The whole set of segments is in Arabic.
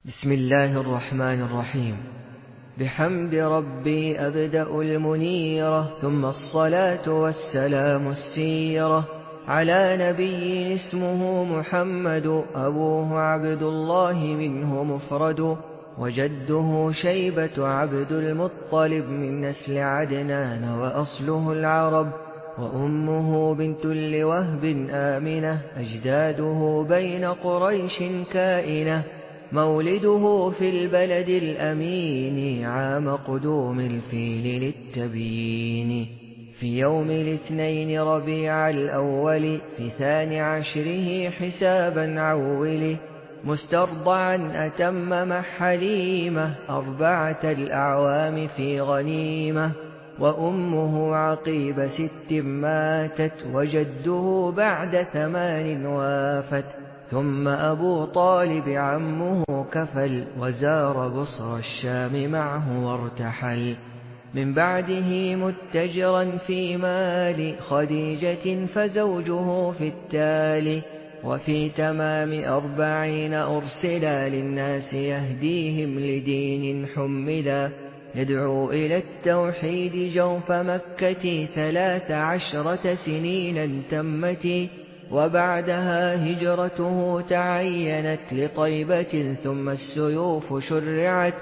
بسم الله الرحمن الرحيم. بحمد ربي أبدأ المنيرة، ثم الصلاة والسلام السيرة على نبي اسمه محمد، أبوه عبد الله منه مفرد، وجده شيبة عبد المطلب من نسل عدنان وأصله العرب، وأمه بنت لوهب آمنة، أجداده بين قريش كائنة، مولده في البلد الأمين عام قدوم الفيل للتبيين، في يوم الاثنين ربيع الأول في 12 حسابا عول، مسترضعا أتم مع حليمة 4 الأعوام في غنيمة، وأمه عقيب 6 ماتت، وجده بعد 8 وافت، ثم أبو طالب عمه كفل، وزار بصر الشام معه وارتحل، من بعده متجرا في مال خديجة فزوجه في التالي، وفي تمام 40 أرسلا للناس يهديهم لدين حملا، يدعو إلى التوحيد جوف مكة 13 سنينا تمت، وبعدها هجرته تعينت لطيبة، ثم السيوف شرعت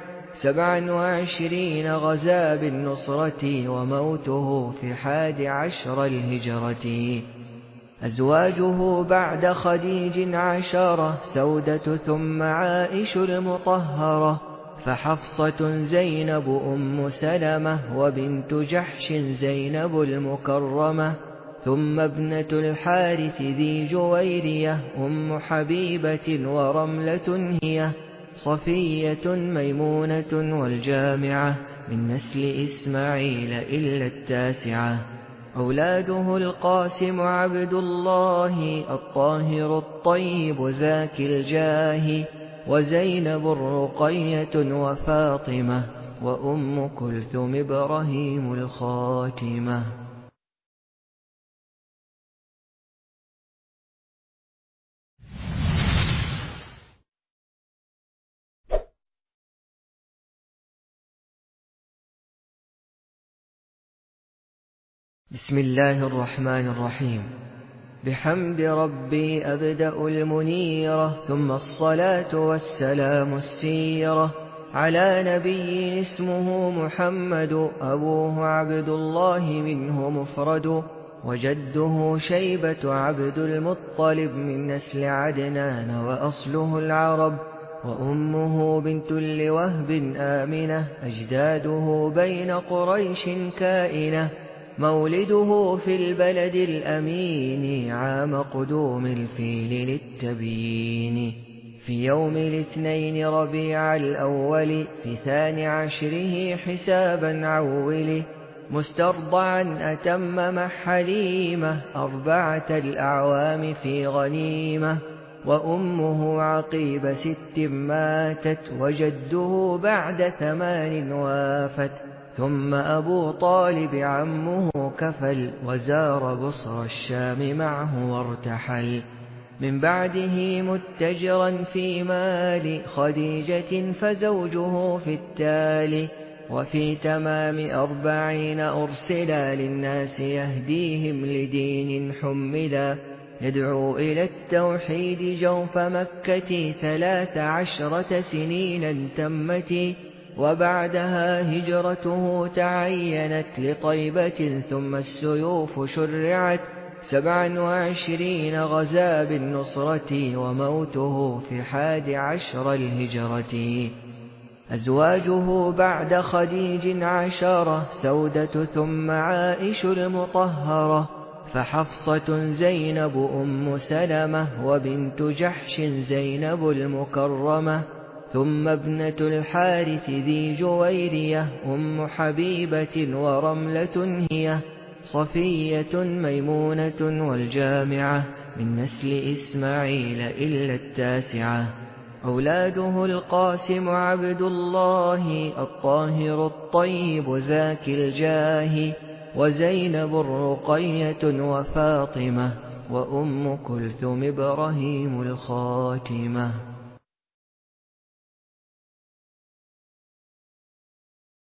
27 غزا بالنصرة، وموته في 11 الهجرة. أزواجه بعد خديج 10، سودة ثم عائش المطهرة، فحفصة زينب أم سلمة، وبنت جحش زينب المكرمة، ثم ابنة الحارث ذي جويرية أم حبيبة، ورملة هي صفية ميمونة والجامعة، من نسل إسماعيل إلا 9. أولاده القاسم عبد الله الطاهر الطيب زاكي الجاه، وزينب رقية وفاطمة، وأم كلثوم إبراهيم الخاتمة. بسم الله الرحمن الرحيم. بحمد ربي أبدأ المنيرة، ثم الصلاة والسلام السيرة على نبي اسمه محمد، أبوه عبد الله منه مفرد، وجده شيبة عبد المطلب من نسل عدنان وأصله العرب، وأمه بنت لوهب آمنة، أجداده بين قريش كائنة، مولده في البلد الأمين عام قدوم الفيل للتبيين، في يوم الاثنين ربيع الأول في 12 حسابا عول، مسترضعا أتم مع حليمة 4 الأعوام في غنيمة، وأمه عقيب 6 ماتت، وجده بعد 8 وافت، ثم أبو طالب عمه كفل، وزار بصر الشام معه وارتحل، من بعده متجرا في مال خديجة فزوجه في التالي، وفي تمام 40 أرسلا للناس يهديهم لدين حملا، يدعو إلى التوحيد جوف مكة 13 سنينا تمت، وبعدها هجرته تعينت لطيبة، ثم السيوف شرعت 27 غزا بالنصرة، وموته في 11 الهجرة. أزواجه بعد خديج 10، سودة ثم عائش المطهرة، فحفصة زينب أم سلمة، وبنت جحش زينب المكرمة، ثم ابنة الحارث ذي جويرية أم حبيبة، ورملة هي صفية ميمونة والجامعة، من نسل إسماعيل إلا 9. أولاده القاسم عبد الله الطاهر الطيب زاكي الجاه، وزينب رقية وفاطمة، وأم كلثوم إبراهيم الخاتمة.